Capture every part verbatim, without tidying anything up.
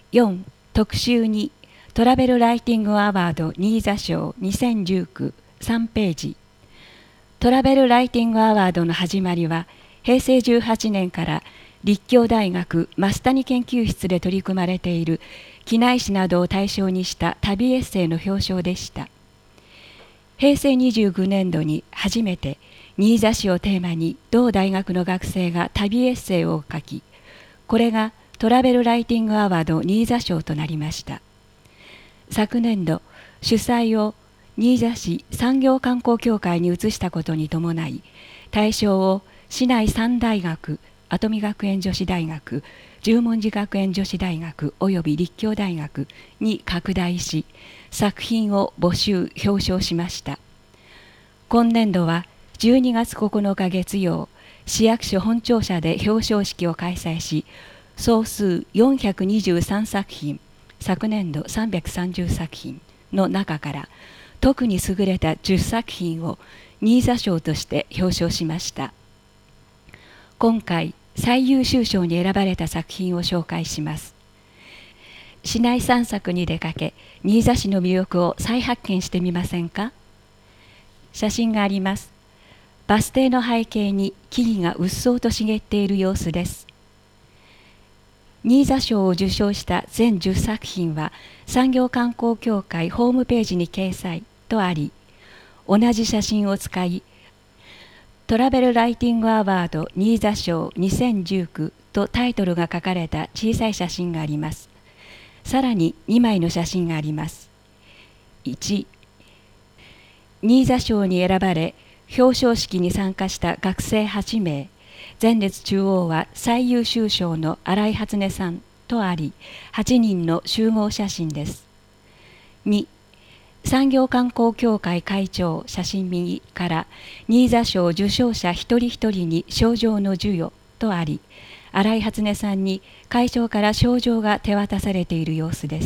よん特集にトラベルライティングアワード新座賞にせんじゅうきゅうさんページ。トラベルライティングアワードの始まりはへいせいじゅうはちねんから立教大学増谷研究室で取り組まれている機内誌などを対象にした旅エッセイの表彰でした。へいせいにじゅうきゅうねんどに初めて新座市をテーマに同大学の学生が旅エッセイを書き、これがトラベルライティングアワード新座賞となりました。昨年度、主催を新座市産業観光協会に移したことに伴い、対象を市内さん大学、跡見学園女子大学、十文字学園女子大学および立教大学に拡大し、作品を募集・表彰しました。今年度はじゅうにがつここのか月曜、市役所本庁舎で表彰式を開催し、総数よんひゃくにじゅうさんさくひん、昨年度さんびゃくさんじゅうさくひんの中から特に優れたじゅっさくひんを新座賞として表彰しました。今回最優秀賞に選ばれた作品を紹介します。市内散策に出かけ、新座市の魅力を再発見してみませんか。写真があります。バス停の背景に木々がうっそうと茂っている様子です。新座賞を受賞した全じゅっさくひんは産業観光協会ホームページに掲載とあり、同じ写真を使い、トラベルライティングアワード新座賞にせんじゅうきゅうとタイトルが書かれた小さい写真があります。さらににまいの写真があります。いち、新座賞に選ばれ、表彰式に参加した学生はちめい、前列中央は最優秀賞の新井初音さんとあり、はちにんの集合写真です。に、産業観光協会会長写真右から新座賞受賞者一人一人に賞状の授与とあり、新井初音さんに会長から賞状が手渡されている様子です。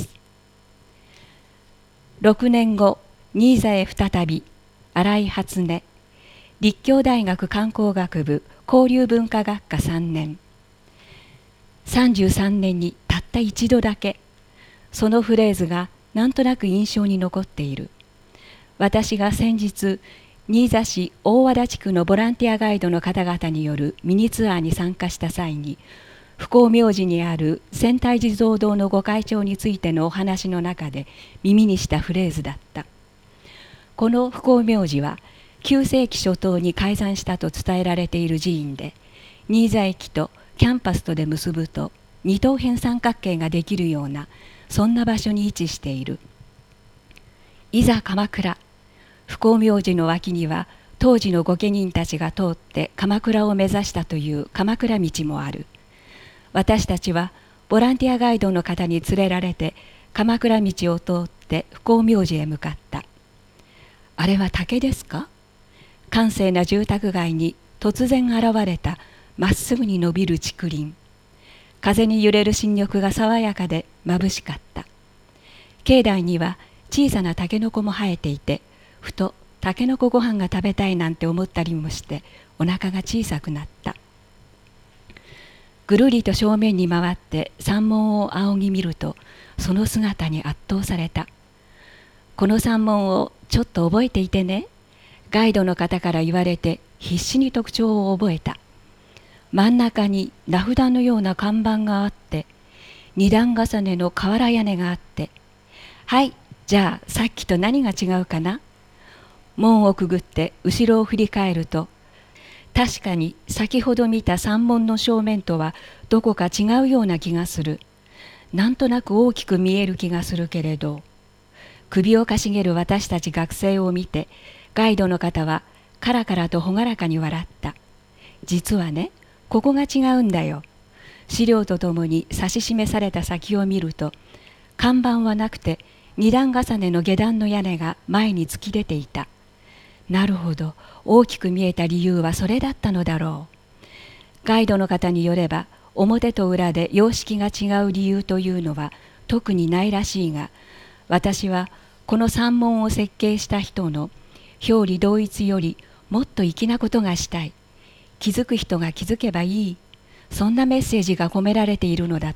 ろくねんご、新座へ再び、新井初音、立教大学観光学部交流文化学科さんねん。さんじゅうさんねんにたった一度だけ、そのフレーズがなんとなく印象に残っている。私が先日、新座市大和田地区のボランティアガイドの方々によるミニツアーに参加した際に、不光明寺にある千体地蔵堂のご開帳についてのお話の中で耳にしたフレーズだった。この不光明寺は、きゅうせいき初頭に開山したと伝えられている寺院で、新座駅とキャンパスとで結ぶと二等辺三角形ができるような、そんな場所に位置している。いざ鎌倉、不光明寺の脇には当時の御家人たちが通って鎌倉を目指したという鎌倉道もある。私たちはボランティアガイドの方に連れられて鎌倉道を通って不光明寺へ向かった。あれは竹ですか？閑静な住宅街に突然現れたまっすぐに伸びる竹林。風に揺れる新緑が爽やかで眩しかった。境内には小さなタケノコも生えていて、ふとタケノコご飯が食べたいなんて思ったりもしてお腹が小さくなった。ぐるりと正面に回って山門を仰ぎ見ると、その姿に圧倒された。この山門をちょっと覚えていてね。ガイドの方から言われて必死に特徴を覚えた。真ん中に名札のような看板があって、二段重ねの瓦屋根があって、はい、じゃあさっきと何が違うかな。門をくぐって後ろを振り返ると、確かに先ほど見た山門の正面とはどこか違うような気がする。なんとなく大きく見える気がするけれど、首をかしげる私たち学生を見て、ガイドの方はカラカラと朗らかに笑った。実はね、ここが違うんだよ。資料とともに指し示された先を見ると、看板はなくて二段重ねの下段の屋根が前に突き出ていた。なるほど、大きく見えた理由はそれだったのだろう。ガイドの方によれば、表と裏で様式が違う理由というのは特にないらしいが、私はこの山門を設計した人の表裏同一よりもっと粋なことがしたい。気づく人が気づけばいい。そんなメッセージが込められているのだと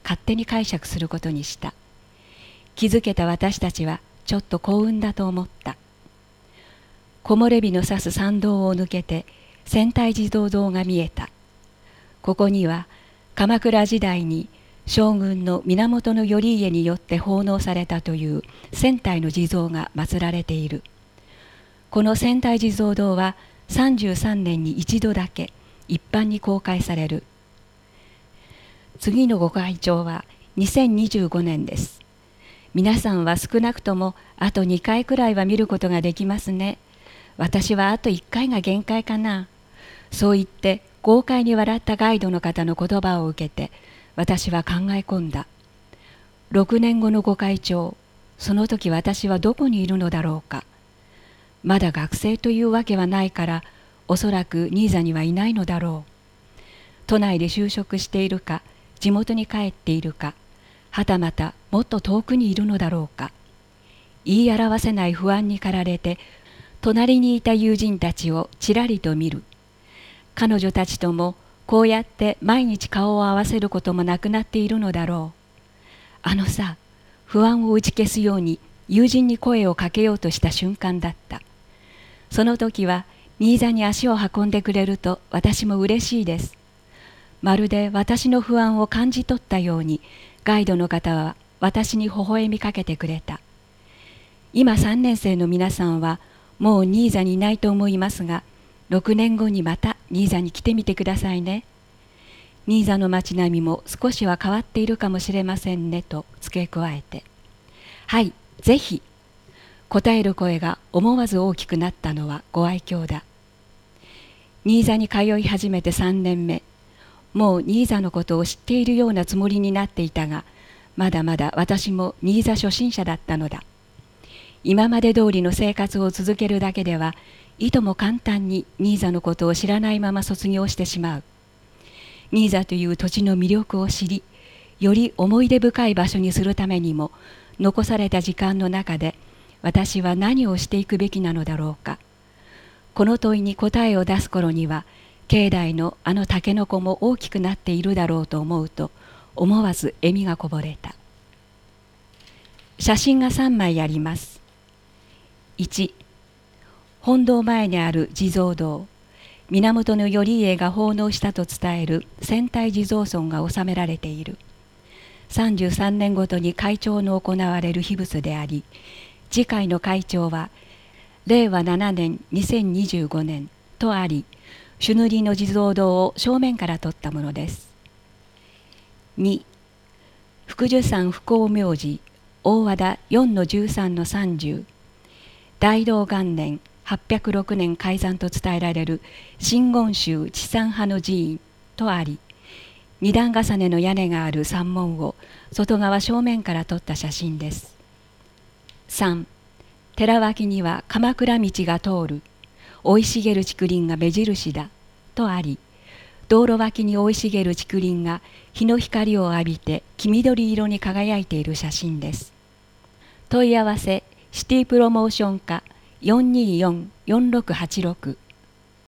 勝手に解釈することにした。気づけた私たちはちょっと幸運だと思った。木漏れ日の差す参道を抜けて千体地蔵堂が見えた。ここには鎌倉時代に将軍の源頼家によって奉納されたという千体の地蔵が祀られている。この千体地蔵堂はさんじゅうさんねんに一度だけ一般に公開される。次のご開帳はにせんにじゅうごねんです。皆さんは少なくともあとにかいくらいは見ることができますね。私はあといっかいが限界かな。そう言って豪快に笑ったガイドの方の言葉を受けて私は考え込んだ。ろくねんごのご開帳、その時私はどこにいるのだろうか。まだ学生というわけはないからおそらく新座にはいないのだろう。都内で就職しているか、地元に帰っているか、はたまたもっと遠くにいるのだろうか。言い表せない不安に駆られて隣にいた友人たちをちらりと見る。彼女たちともこうやって毎日顔を合わせることもなくなっているのだろう。あのさ、不安を打ち消すように友人に声をかけようとした瞬間だった。その時は新座に足を運んでくれると私も嬉しいです。まるで私の不安を感じ取ったようにガイドの方は私に微笑みかけてくれた。今さんねん生の皆さんはもう新座にいないと思いますが、ろくねんごにまた新座に来てみてくださいね。新座の街並みも少しは変わっているかもしれませんねと付け加えて、はい、ぜひ。答える声が思わず大きくなったのはご愛嬌だ。新座に通い始めてさんねんめ、もう新座のことを知っているようなつもりになっていたが、まだまだ私も新座初心者だったのだ。今まで通りの生活を続けるだけではいとも簡単に新座のことを知らないまま卒業してしまう。新座という土地の魅力を知り、より思い出深い場所にするためにも、残された時間の中で私は何をしていくべきなのだろうか。この問いに答えを出す頃には、境内のあのタケノコも大きくなっているだろうと思うと、思わず笑みがこぼれた。写真がさんまいあります。いち、本堂前にある地蔵堂、源頼家が奉納したと伝える千体地蔵尊が収められている。さんじゅうさんねんごとに開帳の行われる秘仏であり、次回の開帳はれいわななねんにせんにじゅうごねんとあり、朱塗りの地蔵堂を正面から撮ったものです。に、福寿山不幸明寺大和田 よんのじゅうさんのさんじゅう、大道元年はっぴゃくろくねん開山と伝えられる真言宗智山派の寺院とあり、二段重ねの屋根がある山門を外側正面から撮った写真です。さん、寺脇には鎌倉道が通る、生い茂る竹林が目印だとあり、道路脇に生い茂る竹林が日の光を浴びて黄緑色に輝いている写真です。問い合わせシティプロモーション課 よんにーよん よんろくはちろく